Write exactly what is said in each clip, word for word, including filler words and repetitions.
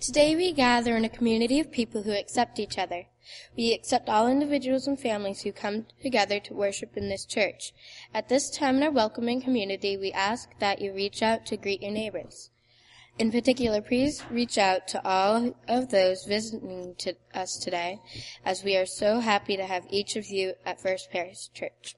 Today we gather in a community of people who accept each other. We accept all individuals and families who come together to worship in this church. At this time in our welcoming community, we ask that you reach out to greet your neighbors. In particular, please reach out to all of those visiting to us today, as we are so happy to have each of you at First Parish Church.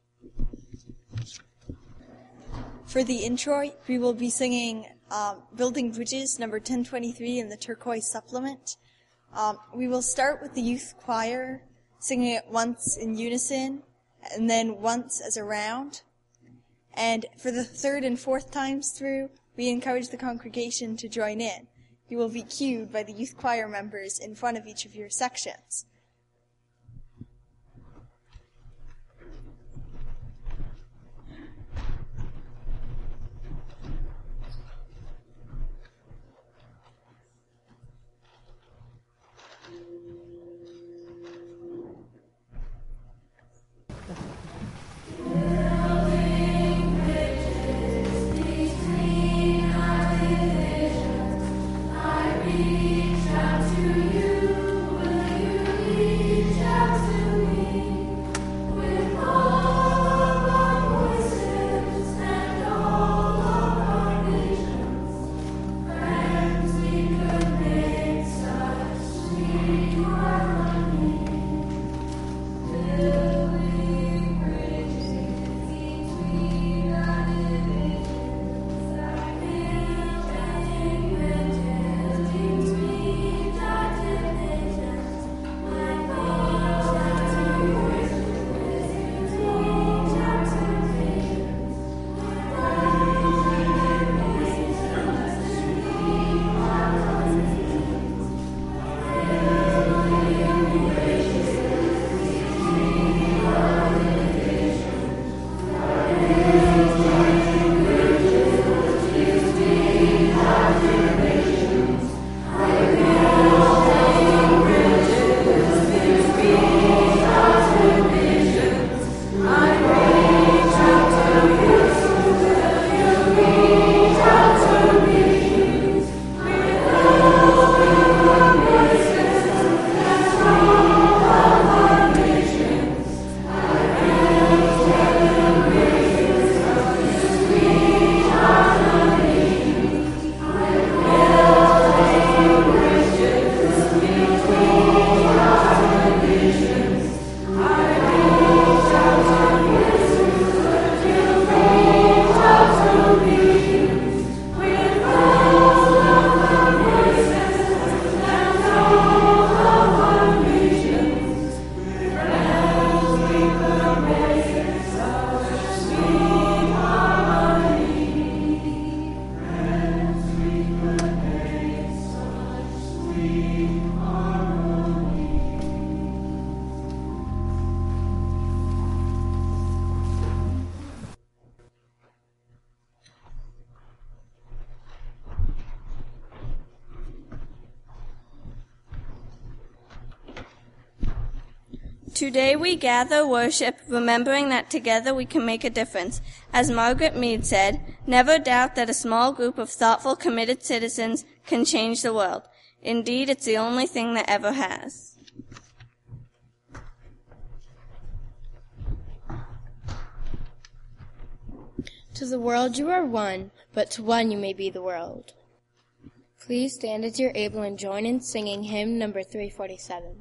For the intro, we will be singing um, Building Bridges, number ten twenty-three in the Turquoise Supplement. Um, we will start with the youth choir, singing it once in unison, and then once as a round. And for the third and fourth times through, we encourage the congregation to join in. You will be cued by the youth choir members in front of each of your sections. Today we gather worship, remembering that together we can make a difference. As Margaret Mead said, never doubt that a small group of thoughtful, committed citizens can change the world. Indeed, it's the only thing that ever has. To the world you are one, but to one you may be the world. Please stand as you're able and join in singing hymn number three forty-seven.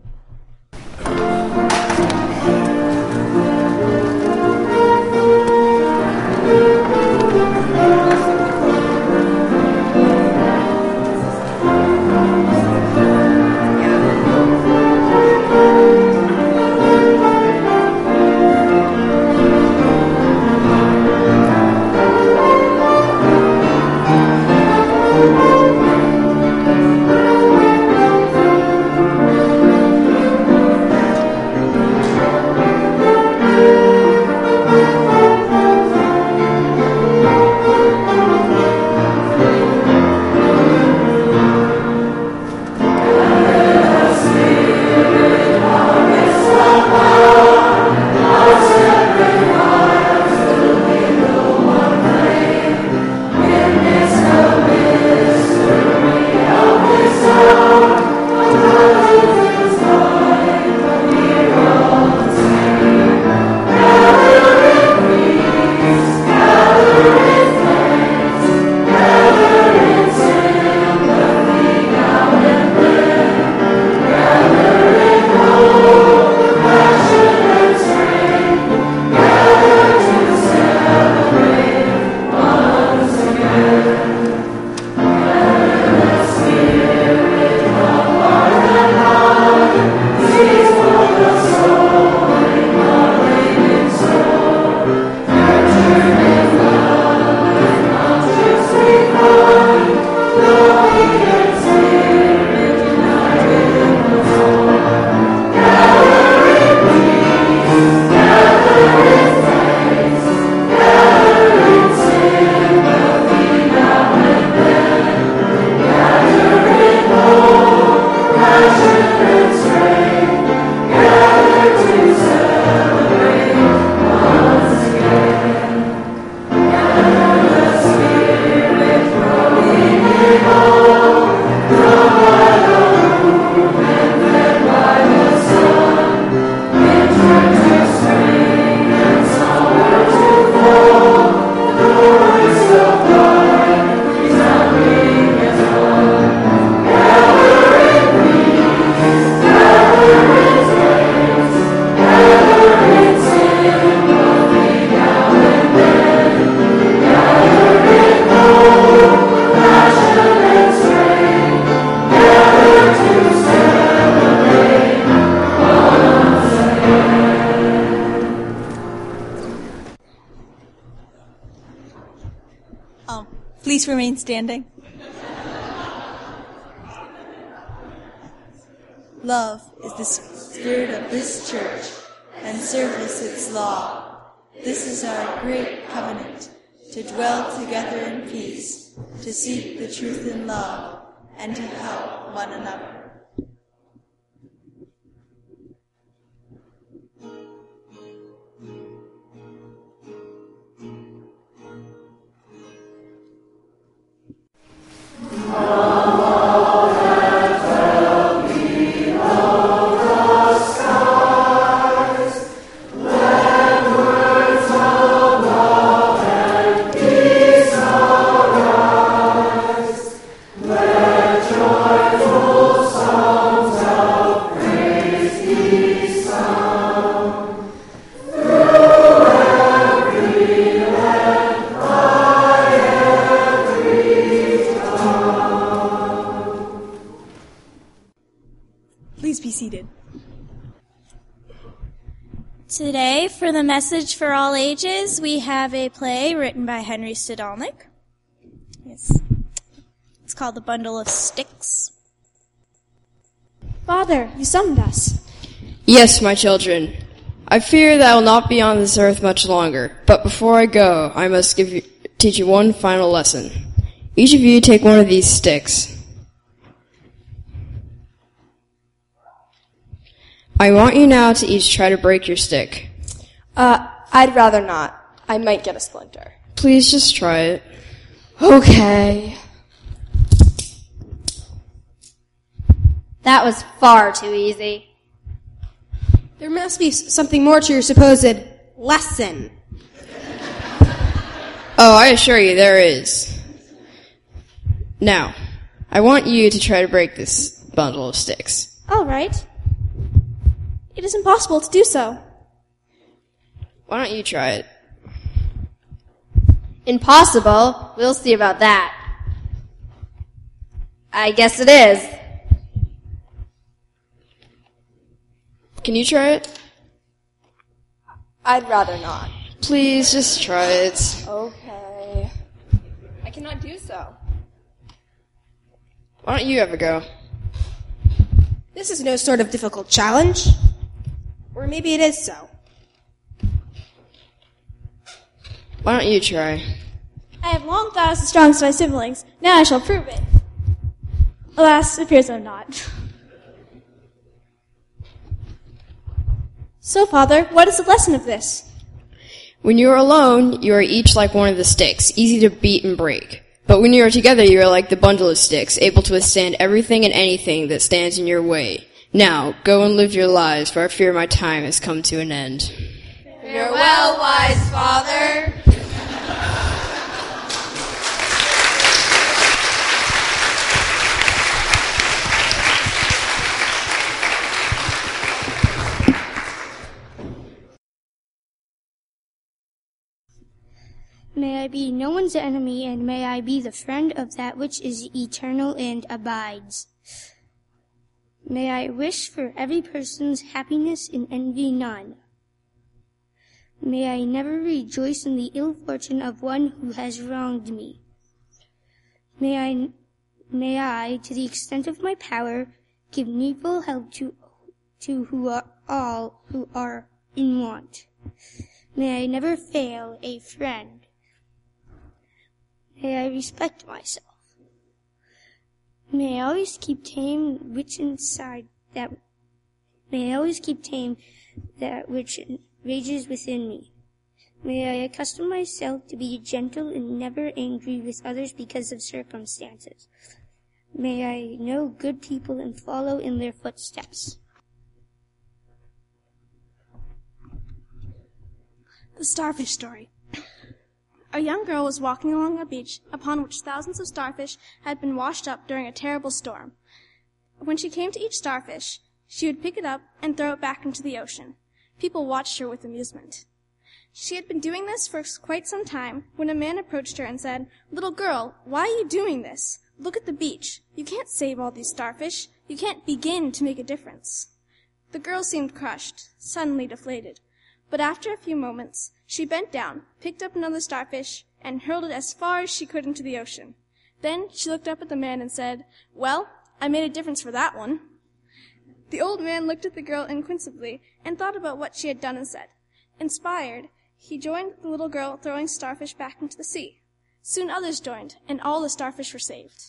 Thank you. please remain standing. Love is the spirit of this church, and service its law. This is our great covenant, to dwell together in peace, to seek the truth in love, and to help one another. Please be seated. Today, for the Message for All Ages, we have a play written by Henry Stadalnik. Yes. It's called The Bundle of Sticks. Father, you summoned us. Yes, my children. I fear that I will not be on this earth much longer, but before I go, I must give you, teach you one final lesson. Each of you take one of these sticks. I want you now to each try to break your stick. Uh, I'd rather not. I might get a splinter. Please just try it. Okay. That was far too easy. There must be something more to your supposed lesson. Oh, I assure you there is. Now, I want you to try to break this bundle of sticks. All right. It is impossible to do so. Why don't you try it? Impossible? We'll see about that. I guess it is. Can you try it? I'd rather not. Please just try it. Okay. I cannot do so. Why don't you have a go? This is no sort of difficult challenge. Or maybe it is so. Why don't you try? I have long thought us the strongest of my siblings. Now I shall prove it. Alas, it appears I'm not. So, Father, what is the lesson of this? When you are alone, you are each like one of the sticks, easy to beat and break. But when you are together, you are like the bundle of sticks, able to withstand everything and anything that stands in your way. Now, go and live your lives, for I fear my time has come to an end. Farewell, wise father. May I be no one's enemy, and may I be the friend of that which is eternal and abides. May I wish for every person's happiness and envy none. May I never rejoice in the ill fortune of one who has wronged me. May I, may I, to the extent of my power, give needful help to, to who are all who are in want. May I never fail a friend. May I respect myself. May I always keep tame which inside that, may I always keep tame that which rages within me. May I accustom myself to be gentle and never angry with others because of circumstances. May I know good people and follow in their footsteps. The Starfish Story. A young girl was walking along a beach upon which thousands of starfish had been washed up during a terrible storm. When she came to each starfish, she would pick it up and throw it back into the ocean. People watched her with amusement. She had been doing this for quite some time when a man approached her and said, "Little girl, why are you doing this? Look at the beach. You can't save all these starfish. You can't begin to make a difference." The girl seemed crushed, suddenly deflated. But after a few moments, she bent down, picked up another starfish, and hurled it as far as she could into the ocean. Then she looked up at the man and said, "Well, I made a difference for that one." The old man looked at the girl inquisitively and thought about what she had done and said. Inspired, he joined the little girl throwing starfish back into the sea. Soon others joined, and all the starfish were saved.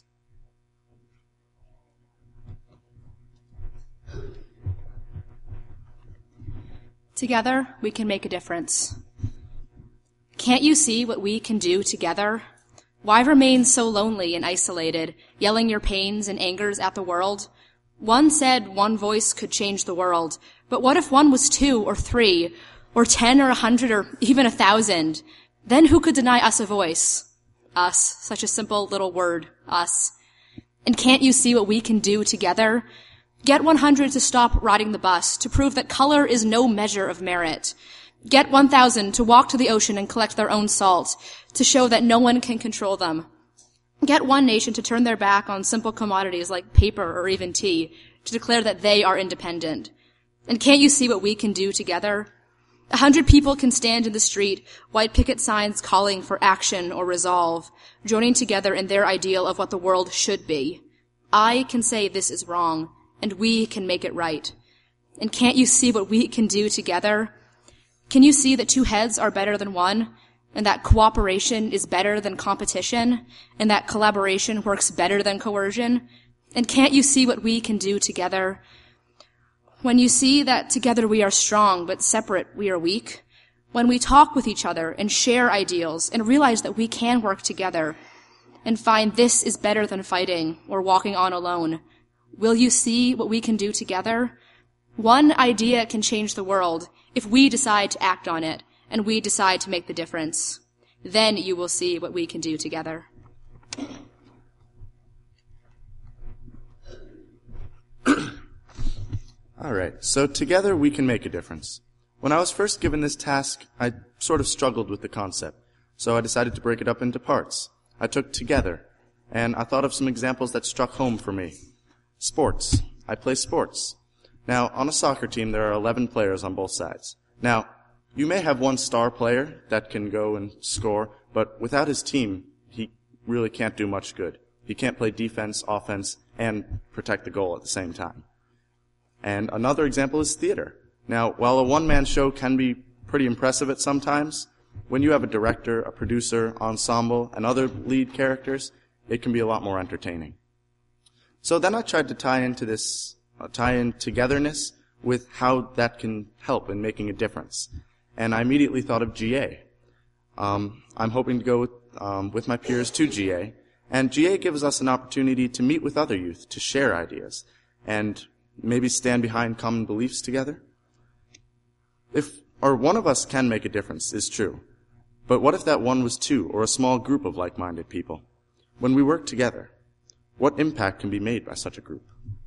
Together, we can make a difference. Can't you see what we can do together? Why remain so lonely and isolated, yelling your pains and angers at the world? One said one voice could change the world, but what if one was two or three, or ten or a hundred or even a thousand? Then who could deny us a voice? Us, such a simple little word, us. And can't you see what we can do together? Get one hundred to stop riding the bus, to prove that color is no measure of merit. Get one thousand to walk to the ocean and collect their own salt, to show that no one can control them. Get one nation to turn their back on simple commodities like paper or even tea, to declare that they are independent. And can't you see what we can do together? A hundred people can stand in the street, white picket signs calling for action or resolve, joining together in their ideal of what the world should be. I can say this is wrong, and we can make it right. And can't you see what we can do together? Can you see that two heads are better than one, and that cooperation is better than competition, and that collaboration works better than coercion? And can't you see what we can do together? When you see that together we are strong, but separate we are weak, when we talk with each other and share ideals and realize that we can work together and find this is better than fighting or walking on alone, will you see what we can do together? One idea can change the world if we decide to act on it and we decide to make the difference. Then you will see what we can do together. All right, so together we can make a difference. When I was first given this task, I sort of struggled with the concept, so I decided to break it up into parts. I took together, and I thought of some examples that struck home for me. Sports. I play sports. Now, on a soccer team, there are eleven players on both sides. Now, you may have one star player that can go and score, but without his team, he really can't do much good. He can't play defense, offense, and protect the goal at the same time. And another example is theater. Now, while a one-man show can be pretty impressive at some times, when you have a director, a producer, ensemble, and other lead characters, it can be a lot more entertaining. So then I tried to tie into this, uh, tie in togetherness with how that can help in making a difference. And I immediately thought of G A. Um, I'm hoping to go with, um, with my peers to G A. And G A gives us an opportunity to meet with other youth, to share ideas, and maybe stand behind common beliefs together. If, or one of us can make a difference, is true. But what if that one was two, or a small group of like-minded people? When we work together, what impact can be made by such a group?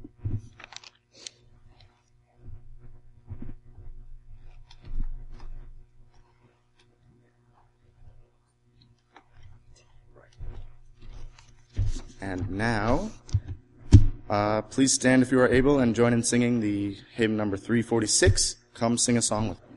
And now, uh, please stand if you are able and join in singing the hymn number three forty-six, Come Sing a Song with Me.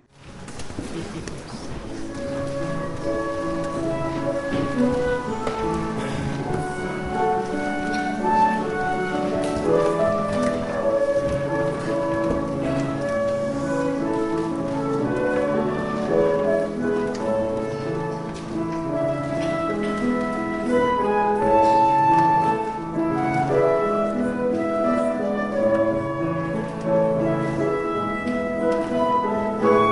Thank you.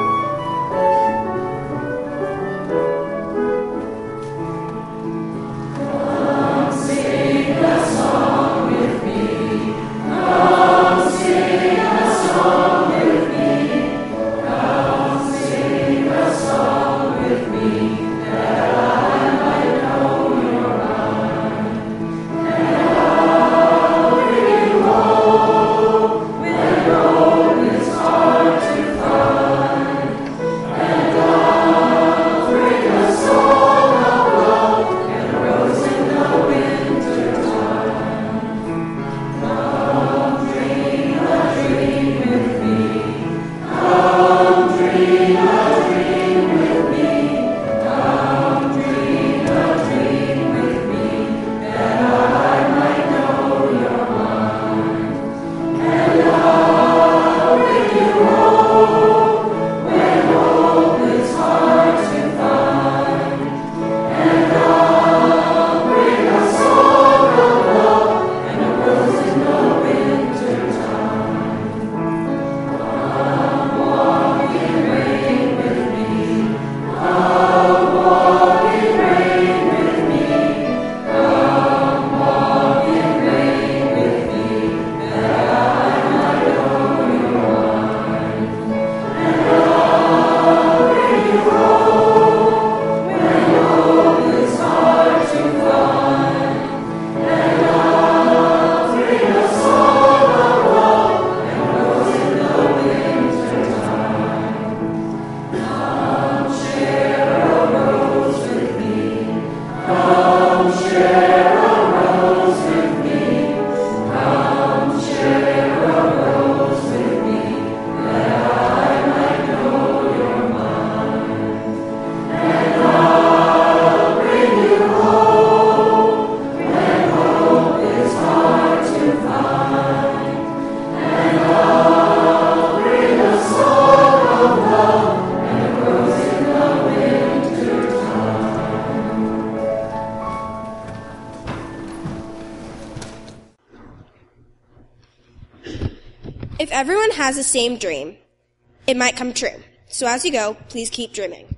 If everyone has the same dream, it might come true. So as you go, please keep dreaming.